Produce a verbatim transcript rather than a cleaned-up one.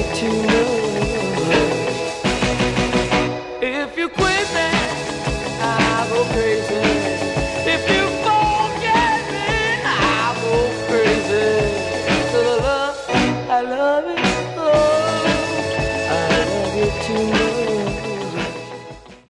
too much. If you're crazy, I'll go crazy.